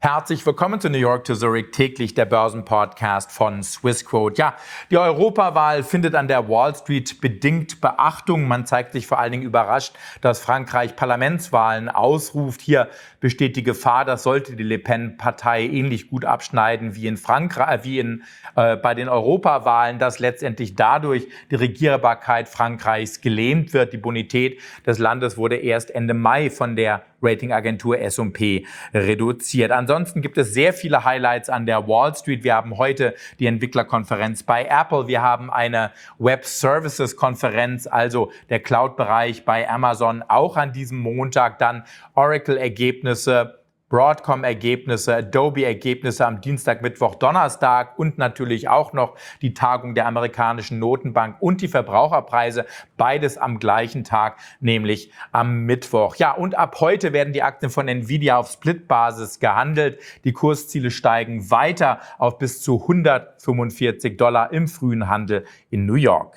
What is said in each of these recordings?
Herzlich willkommen zu New York to Zurich, täglich der Börsenpodcast von Swissquote. Ja, die Europawahl findet an der Wall Street bedingt Beachtung. Man zeigt sich vor allen Dingen überrascht, dass Frankreich Parlamentswahlen ausruft. Hier besteht die Gefahr, dass sollte die Le Pen-Partei ähnlich gut abschneiden wie in Frankreich, bei den Europawahlen, dass letztendlich dadurch die Regierbarkeit Frankreichs gelähmt wird. Die Bonität des Landes wurde erst Ende Mai von der Ratingagentur S&P reduziert. Ansonsten gibt es sehr viele Highlights an der Wall Street. Wir haben heute die Entwicklerkonferenz bei Apple. Wir haben eine Web Services Konferenz, also der Cloud-Bereich bei Amazon, auch an diesem Montag. Dann Oracle-Ergebnisse, Broadcom-Ergebnisse, Adobe-Ergebnisse am Dienstag, Mittwoch, Donnerstag und natürlich auch noch die Tagung der amerikanischen Notenbank und die Verbraucherpreise, beides am gleichen Tag, nämlich am Mittwoch. Ja, und ab heute werden die Aktien von Nvidia auf Split-Basis gehandelt. Die Kursziele steigen weiter auf bis zu $145 im frühen Handel in New York.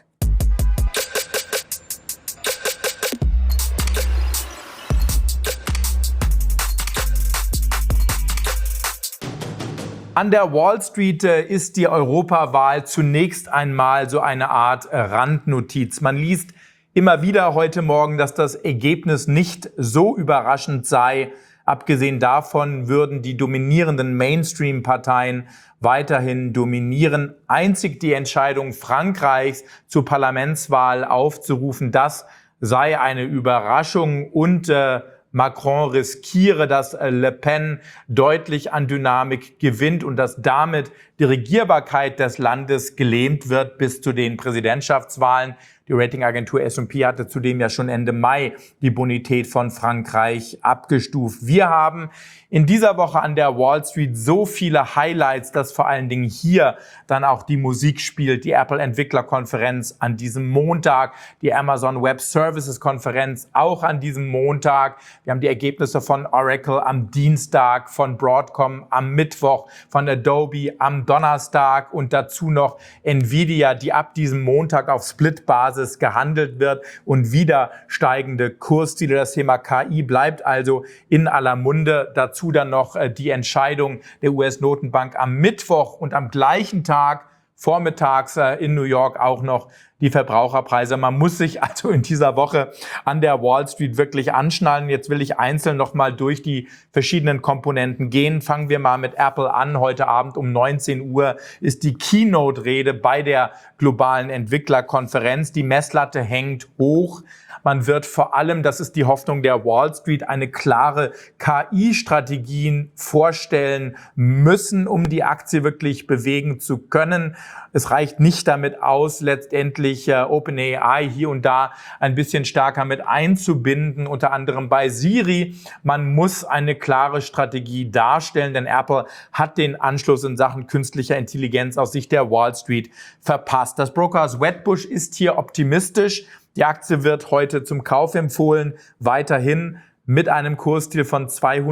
An der Wall Street ist die Europawahl zunächst einmal so eine Art Randnotiz. Man liest immer wieder heute Morgen, dass das Ergebnis nicht so überraschend sei. Abgesehen davon würden die dominierenden Mainstream-Parteien weiterhin dominieren. Einzig die Entscheidung Frankreichs zur Parlamentswahl aufzurufen, das sei eine Überraschung und Macron riskiere, dass Le Pen deutlich an Dynamik gewinnt und dass damit die Regierbarkeit des Landes gelähmt wird bis zu den Präsidentschaftswahlen. Die Ratingagentur S&P hatte zudem ja schon Ende Mai die Bonität von Frankreich abgestuft. Wir haben in dieser Woche an der Wall Street so viele Highlights, dass vor allen Dingen hier dann auch die Musik spielt. Die Apple Entwicklerkonferenz an diesem Montag, die Amazon Web Services Konferenz auch an diesem Montag. Wir haben die Ergebnisse von Oracle am Dienstag, von Broadcom am Mittwoch, von Adobe am Donnerstag und dazu noch Nvidia, die ab diesem Montag auf Split-Basis gehandelt wird und wieder steigende Kursziele. Das Thema KI bleibt also in aller Munde. Dazu dann noch die Entscheidung der US-Notenbank am Mittwoch und am gleichen Tag vormittags in New York auch noch die Verbraucherpreise. Man muss sich also in dieser Woche an der Wall Street wirklich anschnallen. Jetzt will ich einzeln nochmal durch die verschiedenen Komponenten gehen. Fangen wir mal mit Apple an. Heute Abend um 19 Uhr ist die Keynote-Rede bei der globalen Entwicklerkonferenz. Die Messlatte hängt hoch. Man wird vor allem, das ist die Hoffnung der Wall Street, eine klare KI-Strategien vorstellen müssen, um die Aktie wirklich bewegen zu können. Es reicht nicht damit aus, letztendlich OpenAI hier und da ein bisschen stärker mit einzubinden, unter anderem bei Siri. Man muss eine klare Strategie darstellen, denn Apple hat den Anschluss in Sachen künstlicher Intelligenz aus Sicht der Wall Street verpasst. Das Brokerhaus Wedbush ist hier optimistisch. Die Aktie wird heute zum Kauf empfohlen, weiterhin mit einem Kursziel von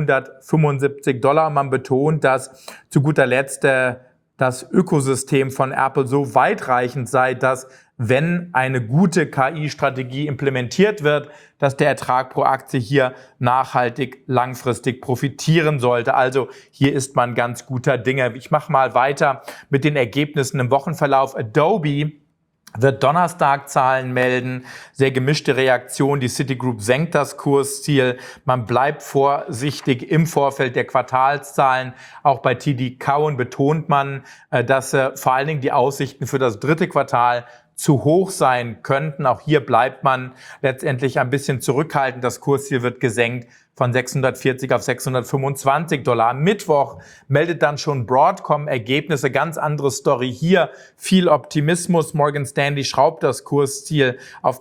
$275. Man betont, dass zu guter Letzt das Ökosystem von Apple so weitreichend sei, dass, wenn eine gute KI-Strategie implementiert wird, dass der Ertrag pro Aktie hier nachhaltig langfristig profitieren sollte. Also hier ist man ganz guter Dinge. Ich mache mal weiter mit den Ergebnissen im Wochenverlauf. Adobe wird Donnerstag Zahlen melden. Sehr gemischte Reaktion. Die Citigroup senkt das Kursziel. Man bleibt vorsichtig im Vorfeld der Quartalszahlen. Auch bei TD Cowen betont man, dass vor allen Dingen die Aussichten für das dritte Quartal zu hoch sein könnten. Auch hier bleibt man letztendlich ein bisschen zurückhaltend. Das Kursziel wird gesenkt von 640 auf $625. Am Mittwoch meldet dann schon Broadcom Ergebnisse. Ganz andere Story hier. Viel Optimismus. Morgan Stanley schraubt das Kursziel auf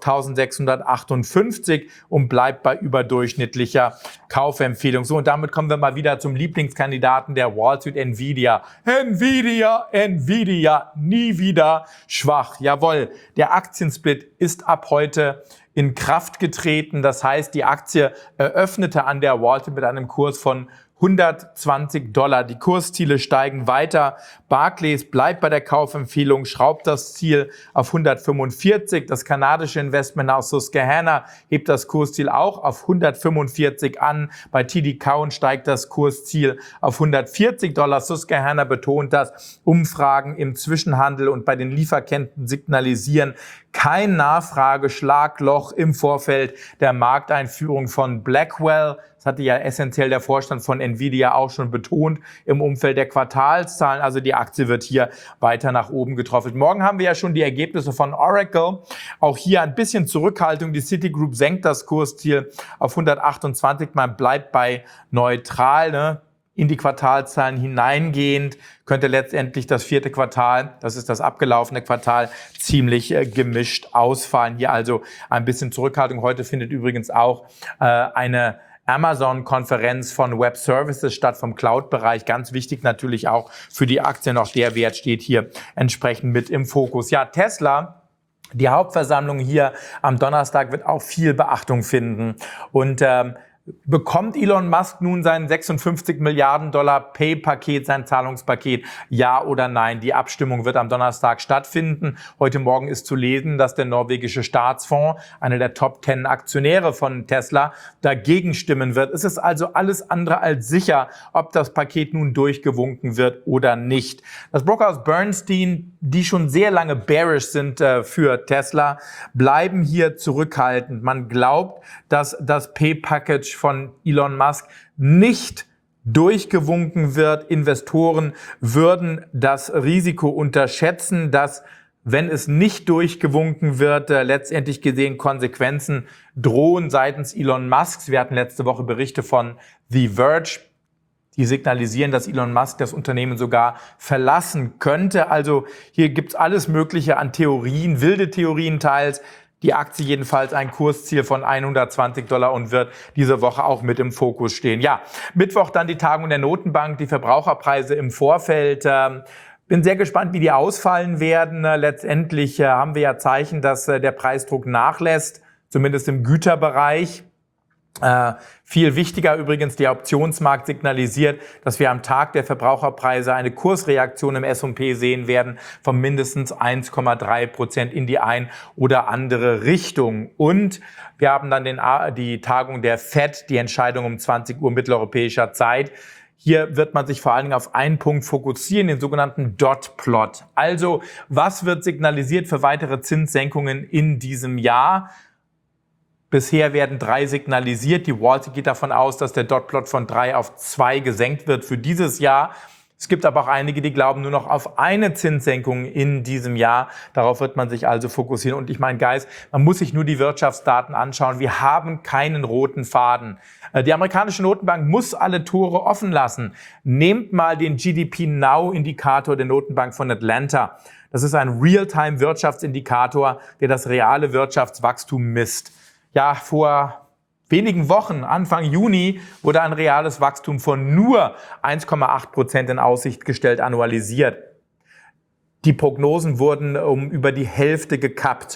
1658 und bleibt bei überdurchschnittlicher Kaufempfehlung. So, und damit kommen wir mal wieder zum Lieblingskandidaten der Wall Street, Nvidia. Nvidia, nie wieder schwach. Jawohl, der Aktiensplit ist ab heute in Kraft getreten. Das heißt, die Aktie eröffnete an der Wall Street mit einem Kurs von $120. Die Kursziele steigen weiter. Barclays bleibt bei der Kaufempfehlung, schraubt das Ziel auf 145. Das kanadische Investment aus Susquehanna hebt das Kursziel auch auf 145 an. Bei TD Cowen steigt das Kursziel auf $140. Susquehanna betont, dass Umfragen im Zwischenhandel und bei den Lieferketten signalisieren kein Nachfrageschlagloch im Vorfeld der Markteinführung von Blackwell. Das hatte ja essentiell der Vorstand von Nvidia auch schon betont im Umfeld der Quartalszahlen. Also die Aktie wird hier weiter nach oben getroffen. Morgen haben wir ja schon die Ergebnisse von Oracle. Auch hier ein bisschen Zurückhaltung. Die Citigroup senkt das Kursziel auf 128. Man bleibt bei neutral, ne? In die Quartalszahlen hineingehend könnte letztendlich das vierte Quartal, das ist das abgelaufene Quartal, ziemlich gemischt ausfallen. Hier also ein bisschen Zurückhaltung. Heute findet übrigens auch eine Amazon-Konferenz von Web Services statt, vom Cloud-Bereich. Ganz wichtig natürlich auch für die Aktien. Auch der Wert steht hier entsprechend mit im Fokus. Ja, Tesla. Die Hauptversammlung hier am Donnerstag wird auch viel Beachtung finden. Und bekommt Elon Musk nun sein 56 Milliarden Dollar Pay-Paket, sein Zahlungspaket, ja oder nein? Die Abstimmung wird am Donnerstag stattfinden. Heute Morgen ist zu lesen, dass der norwegische Staatsfonds, einer der Top 10 Aktionäre von Tesla, dagegen stimmen wird. Es ist also alles andere als sicher, ob das Paket nun durchgewunken wird oder nicht. Das Brokerhaus Bernstein, die schon sehr lange bearish sind für Tesla, bleiben hier zurückhaltend. Man glaubt, dass das Pay-Package von Elon Musk nicht durchgewunken wird. Investoren würden das Risiko unterschätzen, dass, wenn es nicht durchgewunken wird, letztendlich gesehen Konsequenzen drohen seitens Elon Musks. Wir hatten letzte Woche Berichte von The Verge, die signalisieren, dass Elon Musk das Unternehmen sogar verlassen könnte. Also hier gibt's alles Mögliche an Theorien, wilde Theorien teils. Die Aktie jedenfalls ein Kursziel von $120 und wird diese Woche auch mit im Fokus stehen. Ja, Mittwoch dann die Tagung der Notenbank, die Verbraucherpreise im Vorfeld. Bin sehr gespannt, wie die ausfallen werden. Letztendlich haben wir ja Zeichen, dass der Preisdruck nachlässt, zumindest im Güterbereich. Viel wichtiger übrigens, der Optionsmarkt signalisiert, dass wir am Tag der Verbraucherpreise eine Kursreaktion im S&P sehen werden von mindestens 1,3% in die ein oder andere Richtung. Und wir haben dann die Tagung der FED, die Entscheidung um 20 Uhr mitteleuropäischer Zeit. Hier wird man sich vor allen Dingen auf einen Punkt fokussieren, den sogenannten Dot-Plot. Also, was wird signalisiert für weitere Zinssenkungen in diesem Jahr? Bisher werden 3 signalisiert. Die Wall Street geht davon aus, dass der Dot-Plot von 3 auf 2 gesenkt wird für dieses Jahr. Es gibt aber auch einige, die glauben nur noch auf eine Zinssenkung in diesem Jahr. Darauf wird man sich also fokussieren. Und ich meine, Guys, man muss sich nur die Wirtschaftsdaten anschauen. Wir haben keinen roten Faden. Die amerikanische Notenbank muss alle Tore offen lassen. Nehmt mal den GDP Now-Indikator der Notenbank von Atlanta. Das ist ein Real-Time-Wirtschaftsindikator, der das reale Wirtschaftswachstum misst. Ja, vor wenigen Wochen, Anfang Juni, wurde ein reales Wachstum von nur 1,8% in Aussicht gestellt, annualisiert. Die Prognosen wurden um über die Hälfte gekappt.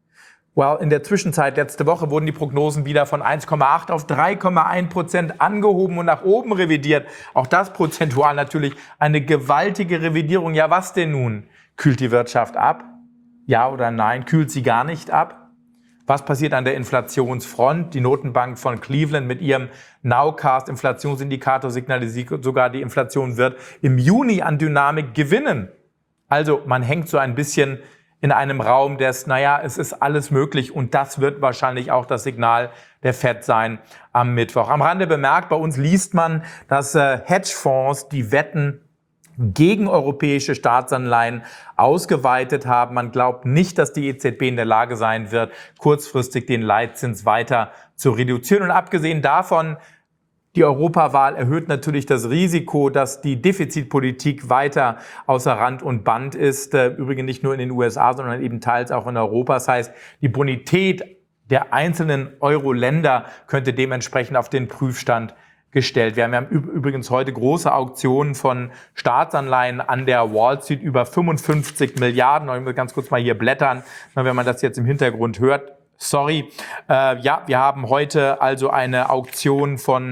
In der Zwischenzeit, letzte Woche, wurden die Prognosen wieder von 1,8 auf 3,1% angehoben und nach oben revidiert. Auch das prozentual natürlich eine gewaltige Revidierung. Ja, was denn nun? Kühlt die Wirtschaft ab? Ja oder nein? Kühlt sie gar nicht ab? Was passiert an der Inflationsfront? Die Notenbank von Cleveland mit ihrem Nowcast-Inflationsindikator signalisiert sogar, die Inflation wird im Juni an Dynamik gewinnen. Also man hängt so ein bisschen in einem Raum des, es ist alles möglich, und das wird wahrscheinlich auch das Signal der FED sein am Mittwoch. Am Rande bemerkt, bei uns liest man, dass Hedgefonds die Wetten gegen europäische Staatsanleihen ausgeweitet haben. Man glaubt nicht, dass die EZB in der Lage sein wird, kurzfristig den Leitzins weiter zu reduzieren. Und abgesehen davon, die Europawahl erhöht natürlich das Risiko, dass die Defizitpolitik weiter außer Rand und Band ist. Übrigens nicht nur in den USA, sondern eben teils auch in Europa. Das heißt, die Bonität der einzelnen Euro-Länder könnte dementsprechend auf den Prüfstand gestellt werden. Wir haben übrigens heute große Auktionen von Staatsanleihen an der Wall Street, über 55 Milliarden. Ich muss ganz kurz mal hier blättern, wenn man das jetzt im Hintergrund hört. Sorry. Wir haben heute also eine Auktion von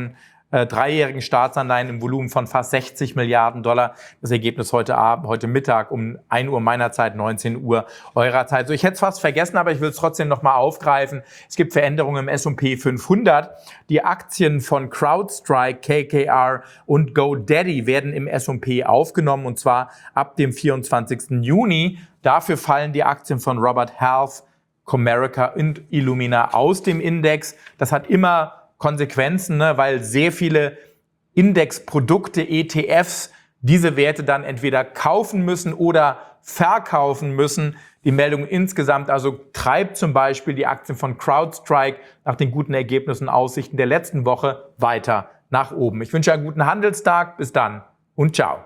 dreijährigen Staatsanleihen im Volumen von fast 60 Milliarden Dollar. Das Ergebnis heute Mittag um 1 Uhr meiner Zeit, 19 Uhr eurer Zeit. So, ich hätte es fast vergessen, aber ich will es trotzdem nochmal aufgreifen. Es gibt Veränderungen im S&P 500. Die Aktien von CrowdStrike, KKR und GoDaddy werden im S&P aufgenommen, und zwar ab dem 24. Juni. Dafür fallen die Aktien von Robert Half, Comerica und Illumina aus dem Index. Das hat immer Konsequenzen, ne, weil sehr viele Indexprodukte, ETFs, diese Werte dann entweder kaufen müssen oder verkaufen müssen. Die Meldung insgesamt also treibt zum Beispiel die Aktien von CrowdStrike nach den guten Ergebnissen und Aussichten der letzten Woche weiter nach oben. Ich wünsche einen guten Handelstag. Bis dann und ciao.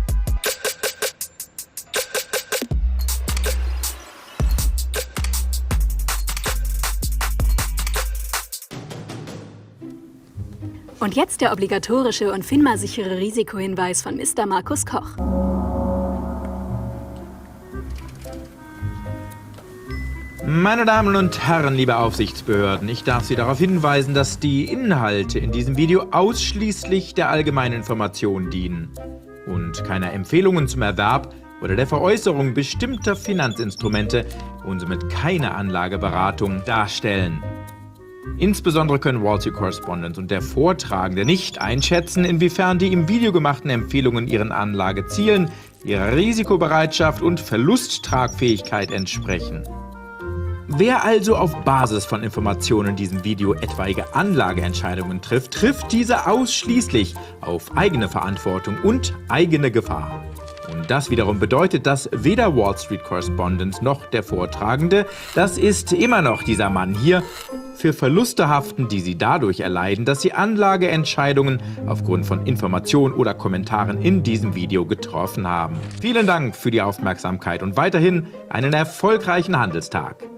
Und jetzt der obligatorische und FINMA-sichere Risikohinweis von Mr. Markus Koch. Meine Damen und Herren, liebe Aufsichtsbehörden, ich darf Sie darauf hinweisen, dass die Inhalte in diesem Video ausschließlich der allgemeinen Information dienen und keine Empfehlungen zum Erwerb oder der Veräußerung bestimmter Finanzinstrumente und somit keine Anlageberatung darstellen. Insbesondere können Wall Street Correspondent und der Vortragende nicht einschätzen, inwiefern die im Video gemachten Empfehlungen ihren Anlagezielen, ihrer Risikobereitschaft und Verlusttragfähigkeit entsprechen. Wer also auf Basis von Informationen in diesem Video etwaige Anlageentscheidungen trifft, trifft diese ausschließlich auf eigene Verantwortung und eigene Gefahr. Und das wiederum bedeutet, dass weder Wall Street Correspondent noch der Vortragende, das ist immer noch dieser Mann hier, für Verluste haften, die sie dadurch erleiden, dass sie Anlageentscheidungen aufgrund von Informationen oder Kommentaren in diesem Video getroffen haben. Vielen Dank für die Aufmerksamkeit und weiterhin einen erfolgreichen Handelstag.